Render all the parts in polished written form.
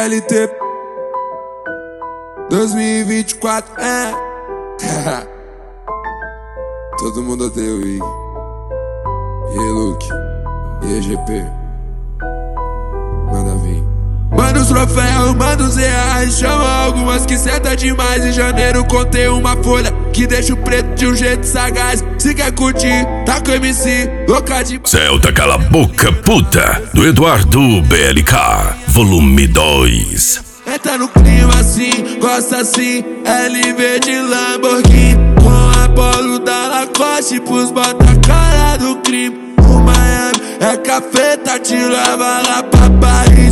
CLT 2024, todo mundo odeia o Ig. E aí, Luke? E aí, GP? Manda vir. Manda os troféus, manda os reais. Chama algumas que senta demais. Em janeiro contei uma folha que deixa o preto de um jeito sagaz. Se quer curtir, tá com MC, louca de... Celta Cala Boca Puta, do Eduardo BLK, volume 2. Entra no clima assim, gosta assim, LV de Lamborghini, com a polo da Lacoste pros bota cara do crime. O Miami é cafeta, te leva lá pra Paris.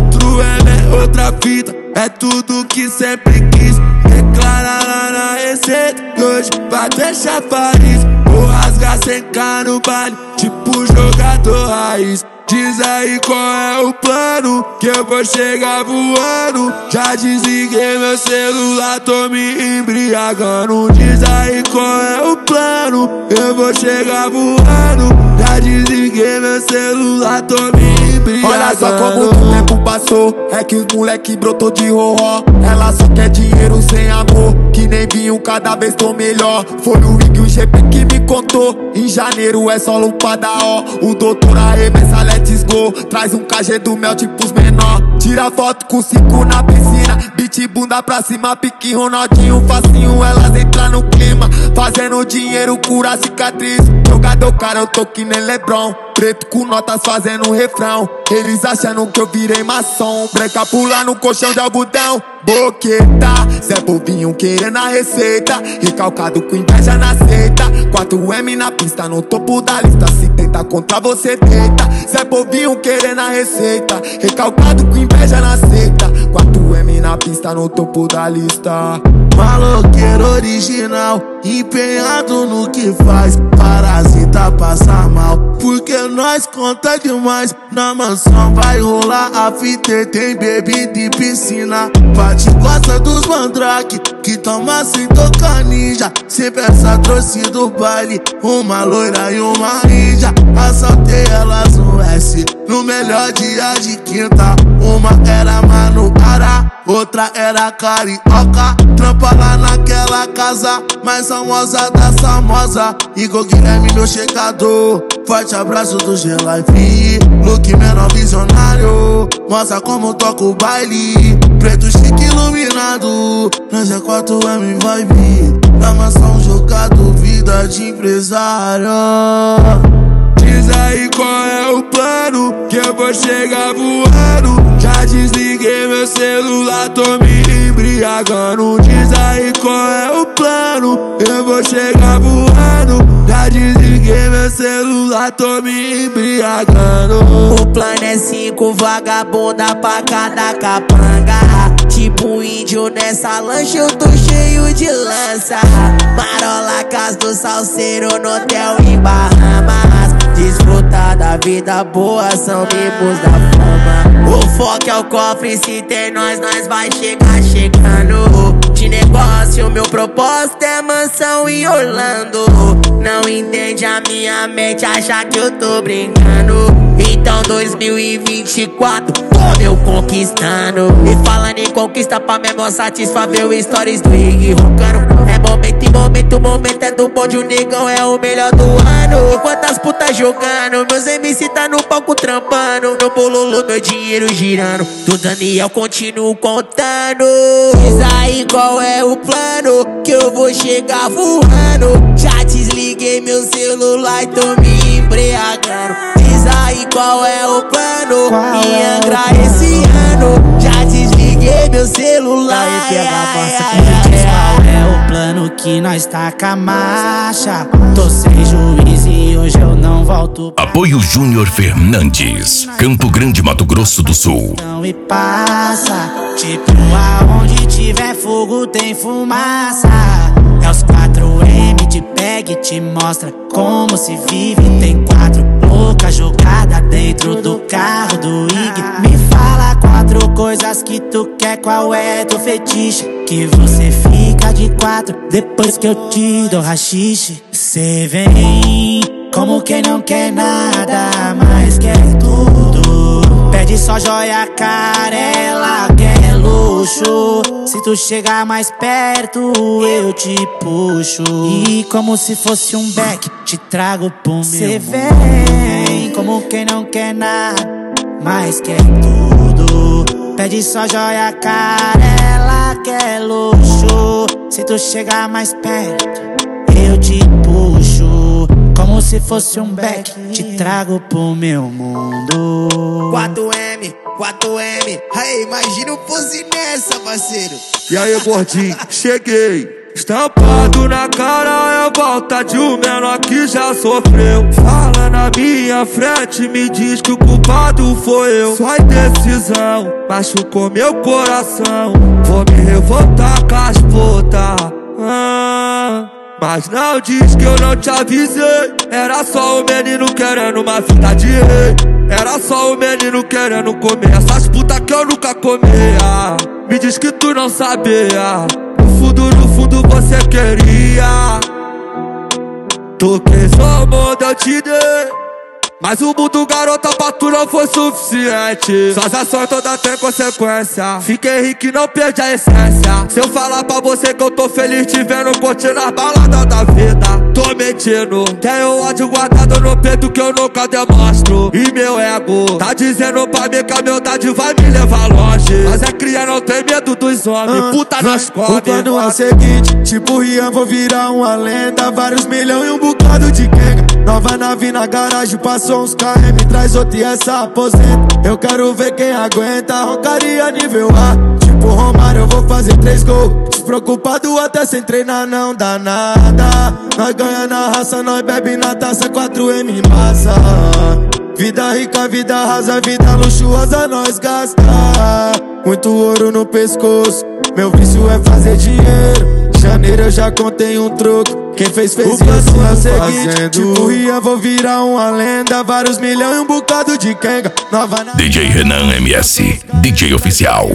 4M é outra fita, é tudo que sempre quis. Declara lá na receita, hoje vai deixar Paris. Vou rasgar sem cá no baile, tipo jogador raiz. Diz aí qual é o plano, que eu vou chegar voando. Já desliguei meu celular, tô me embriagando. Diz aí qual é o plano, eu vou chegar voando. Já desliguei meu celular, tô me embriagando. Olha só como o tempo passou, é que os moleque brotou de roró. Ela só quer dinheiro sem amor, que nem vinho, cada vez tô melhor. Foi o Ig e o GP que me contou, em janeiro é só lupada, ó. O doutor arremessa, let's go. Traz um KG do mel tipo os menor. Tira foto com 5 na piscina, beat bunda pra cima, pique Ronaldinho, facinho, elas entram no clima. Fazendo dinheiro, cura cicatriz. Jogador cara, eu tô que nem LeBron. Preto com notas fazendo refrão. Eles achando que eu virei maçom. Branca pula no colchão de algodão. Boqueta, Zé Povinho querendo a receita. Recalcado com inveja na seita. 4M na pista, no topo da lista. Se tenta contra você, deita. Zé Povinho querendo a receita. Recalcado com inveja na seita. 4M na pista, no topo da lista. Maloqueiro original, empenhado no que faz. Parasita passa mal, porque nós conta demais. Na mansão vai rolar a fita, tem bebida e piscina. Pati gosta dos mandrake, que toma sem tocar ninja. Sempre essa trouxe do baile, uma loira e uma índia. Assaltei elas no S, no melhor dia de quinta. Uma era Manuara, outra era carioca. Trampa lá naquela casa mais famosa das famosas. Igor Guilherme, meu checador. Forte abraço do G-Life. Look menor visionário, mostra como toca o baile. Preto chique iluminado, na G4M vai vir. Na mansão jogado, vida de empresário. Diz aí qual é o plano, que eu vou chegar voando. Já desliguei meu celular, tô me embriagando. Diz aí qual é o plano, eu vou chegar voando. Já desliguei meu celular, tô me embriagando. O plano é 5 vagabunda pra cada capanga. Tipo índio nessa lancha, eu tô cheio de lança. Marola, casa do salseiro no hotel em Bahamas. Desfrutar da vida boa, são mimos da fama. O foco é o cofre, se tem nós vai chegar chegando. De negócio, meu propósito é mansão em Orlando. Não entende a minha mente, acha que eu tô brincando. Então 2024, eu conquistando. E falando em conquista, pra memória satisfazer o stories do Ig roncando. É momento em momento, o momento é do bonde, o negão é o melhor do ano. Enquanto as putas jogando, meus MC tá no palco trampando. Meu bololo, meu dinheiro girando, do Daniel continuo contando. Diz aí qual é o plano, que eu vou chegar voando. Já desliguei meu celular e tô me embriagando. Diz aí qual é o plano, em Angra esse ano. Já desliguei meu celular. Qual é o plano que nós taca a marcha? Tô sem juiz e hoje eu não volto. Apoio Júnior Fernandes, Campo Grande, Mato Grosso do Sul. Não e passa, tipo aonde tiver fogo tem fumaça. É os 4M de peg, te mostra como se vive. Tem 4 loucas jogadas dentro do carro do Ig. Me fala 4 coisas que tu quer, qual é teu fetiche? Que você fica de 4 depois que eu te dou rachixe. Cê vem como quem não quer nada, mas quer tudo. Pede Pede só joia cara, ela quer luxo. Se tu chegar mais perto, eu te puxo. E como se fosse um beck, te trago pro meu. Cê vem como quem não quer nada, mas quer tudo. Pede só joia cara, ela quer luxo. Se tu chegar mais perto, eu te puxo. Como se fosse um beck, te trago pro meu mundo. 4M, aí imagina eu fosse nessa, parceiro. E aí, gordinho, cheguei. Estampado na cara é volta de um menor que já sofreu. Fala na minha frente, me diz que o culpado foi eu. Sua indecisão machucou meu coração. Vou me revoltar com as putas. Mas não diz que eu não te avisei. Era só o menino querendo uma vida de rei. Era só o menino querendo comer essas putas que eu nunca comia. Me diz que tu não sabia. No fundo você queria. Toquei só o mundo eu te dei, mas o mundo garota pra tu não foi suficiente. Suas ações todas têm consequência. Fiquei rico e não perdi a essência. Se eu falar pra você que eu tô feliz te vendo curtindo as baladas da vida, tô mentindo. Tenho ódio guardado no peito que eu nunca demonstro. E meu ego tá dizendo pra mim que a humildade vai me levar longe. Mas é cria, não tem medo dos homens. Puta nas cobras. O plano é o seguinte, tipo Rian, vou virar uma lenda. Vários milhões e um bocado de quenga. Nova nave na garagem, passou uns KM, traz outra e essa aposenta. Eu quero ver quem aguenta, roncaria nível A. Tipo Romário, eu vou fazer 3 gols. Despreocupado até sem treinar, não dá nada. Nós ganha na raça, nós bebe na taça, 4M massa. Vida rica, vida rasa, vida luxuosa nós gasta. Muito ouro no pescoço, meu vício é fazer dinheiro. Janeiro eu já contei um troco. Quem fez, fez, o plano é o seguinte, tipo Rian, vou virar uma lenda. Vários milhões e um bocado de quenga. Nova DJ Renan MS, DJ oficial.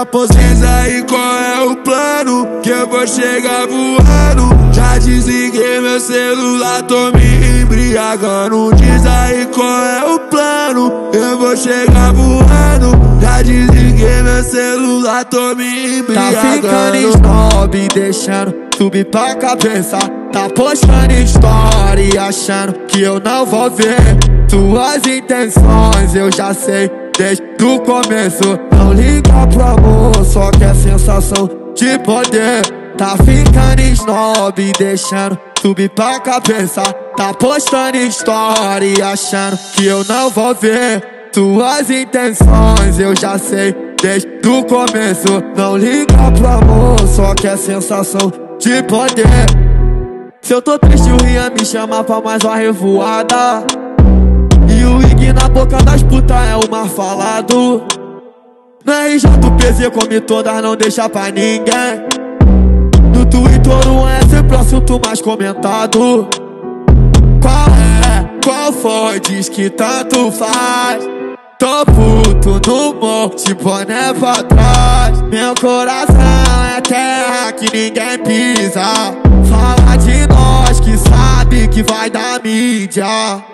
Diz aí qual é o plano, que eu vou chegar voando. Já desliguei meu celular, tô me embriagando. Diz aí qual é o plano, eu vou chegar voando. Já desliguei meu celular, tô me embriagando. Tá ficando snob, deixando subir pra cabeça. Tá postando story, achando que eu não vou ver tuas intenções, eu já sei desde o começo. Não liga pro amor, só quer sensação de poder. Tá ficando snob, deixando subir pra cabeça. Tá postando story, achando que eu não vou ver tuas intenções, eu já sei desde o começo. Não liga pro amor, só quer sensação de poder. Se eu tô triste, o Rian me chama pra mais uma revoada. E o Ig na boca das putas é o mais falado. No RJPZ come todas, não deixa pra ninguém. No Twitter não é sempre o assunto mais comentado. Qual é? Qual foi? Diz que tanto faz. Tô puto no monte, boné pra trás. Meu coração é terra que ninguém pisa. Fala de nós que sabe que vai dar mídia.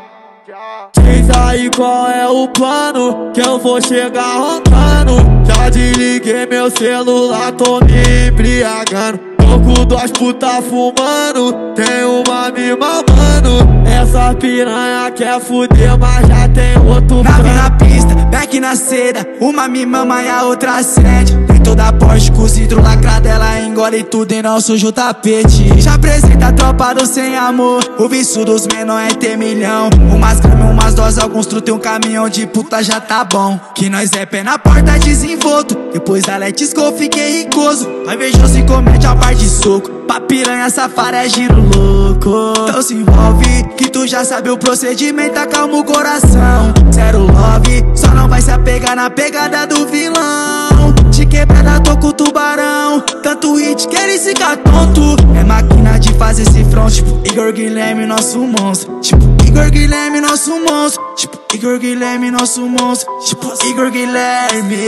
Diz aí qual é o plano, que eu vou chegar roncando. Já desliguei meu celular, tô me embriagando. Tô com 2 putas fumando, tem uma me mamando. Essa piranha quer fuder, mas já tem outro plano. Nave na pista, back na seda, uma me mama e a outra acende. Tem toda a Porsche com vidro lacrado, ela engole tudo e não suja o tapete. Já apresenta a tropa do sem amor, o vício dos menores é ter milhão. Umas gramas, umas doses, alguns truta e um caminhão de puta já tá bom. Que nós é pé na porta desenvolto, depois da Let's Go fiquei ricoso. Nós invejoso e comete a parte de soco, pra piranha safada é giro louco. Então se envolve, que tu já sabe o procedimento, acalma o coração. Zero love, só não vai se apegar na pegada do vilão. De quebrada tô com o tubarão, tanto hit que ele fica tonto. É máquina de fazer esse front, tipo Igor Guilherme, nosso monstro. Tipo Igor Guilherme, nosso monstro. Tipo Igor Guilherme, nosso monstro. Tipo Igor Guilherme.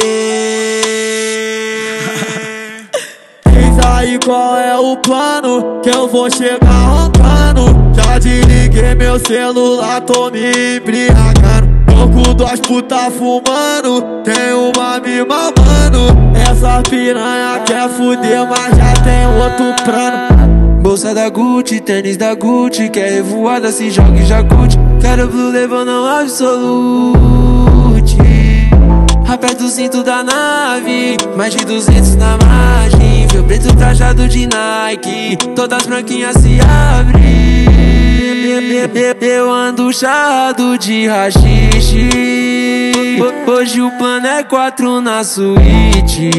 Diz aí qual é o plano, que eu vou chegar roncando. Já desliguei meu celular, tô me embriagando. louco, duas puta fumando, tem uma me mamando. Essa piranha quer fuder, mas já tem outro plano. Bolsa da Gucci, tênis da Gucci, quer revoada, se joga e já curte. Quero blue level, não absolute. Aperta o cinto da nave, mais de 200 na margem. Fio preto trajado de Nike, todas branquinhas se abrem. Eu ando charrado de rachixe. Hoje o plano é 4 na suíte.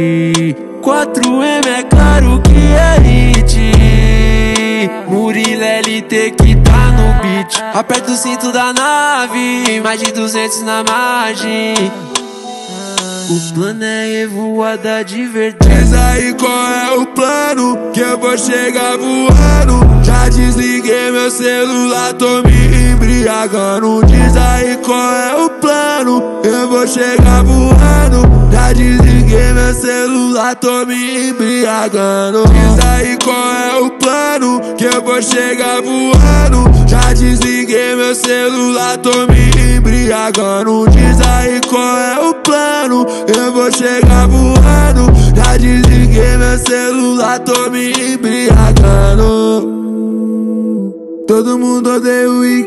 4M é claro que é hit. Murilo LT que tá no beat. Aperta o cinto da nave, mais de 200 na margem. O plano é revoada de verdade. Diz aí qual é o plano, que eu vou chegar voando. Já desliguei meu celular, tô me embriagando. Diz aí qual é o plano, eu vou chegar voando. Já desliguei meu celular, tô me embriagando. Diz aí qual é o plano, que eu vou chegar voando. Já desliguei meu celular, tô me embriagando. Diz aí qual é o plano, eu vou chegar voando. Já desliguei meu celular, tô me embriagando. Todo mundo odeia o Wick,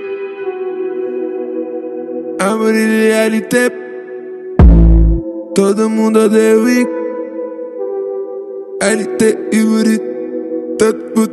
amor de LT. Todo mundo odeia o Wick, LT e Murilo. Todo mundo